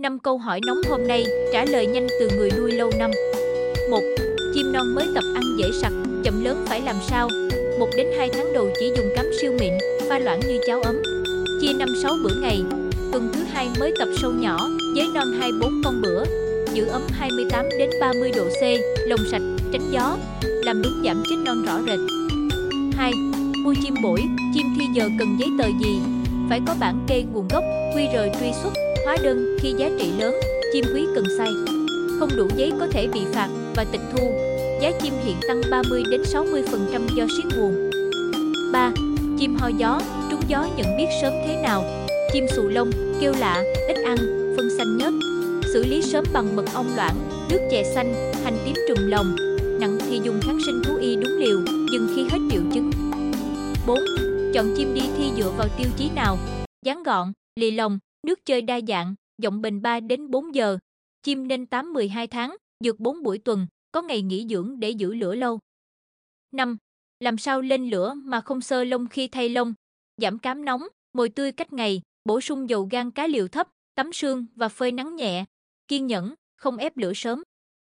5 câu hỏi nóng hôm nay, trả lời nhanh từ người nuôi lâu năm. 1. Chim non mới tập ăn dễ sặc, chậm lớn phải làm sao? 1 đến 2 tháng đầu chỉ dùng cám siêu mịn, pha loãng như cháo ấm. Chia 5-6 bữa ngày. Tuần thứ 2 mới tập sâu nhỏ, với non 2-4 con bữa. Giữ ấm 28 đến 30 độ C, lồng sạch, tránh gió. Làm đúng giảm chết non rõ rệt. 2. Mua chim bổi, chim thi giờ cần giấy tờ gì? Phải có bảng kê nguồn gốc, QR truy xuất, hóa đơn khi giá trị lớn, chim quý cần sai. Không đủ giấy có thể bị phạt và tịch thu. Giá chim hiện tăng 30 đến 60% do siết nguồn. 3. Chim ho gió, trúng gió nhận biết sớm thế nào? Chim xù lông, kêu lạ, ít ăn, phân xanh nhớt. Xử lý sớm bằng mật ong loãng, nước chè xanh, hành tím trùm lồng. Nặng thì dùng kháng sinh thú y đúng liều, dừng khi hết triệu chứng. 4. Chọn chim đi thi dựa vào tiêu chí nào? Dáng gọn, lì lồng, nước chơi đa dạng, giọng bền 3 đến 4 giờ. Chim nên 8-12 tháng, dược 4 buổi tuần, có ngày nghỉ dưỡng để giữ lửa lâu. 5. Làm sao lên lửa mà không xơ lông khi thay lông? Giảm cám nóng, mồi tươi cách ngày, bổ sung dầu gan cá liều thấp, tắm sương và phơi nắng nhẹ. Kiên nhẫn, không ép lửa sớm.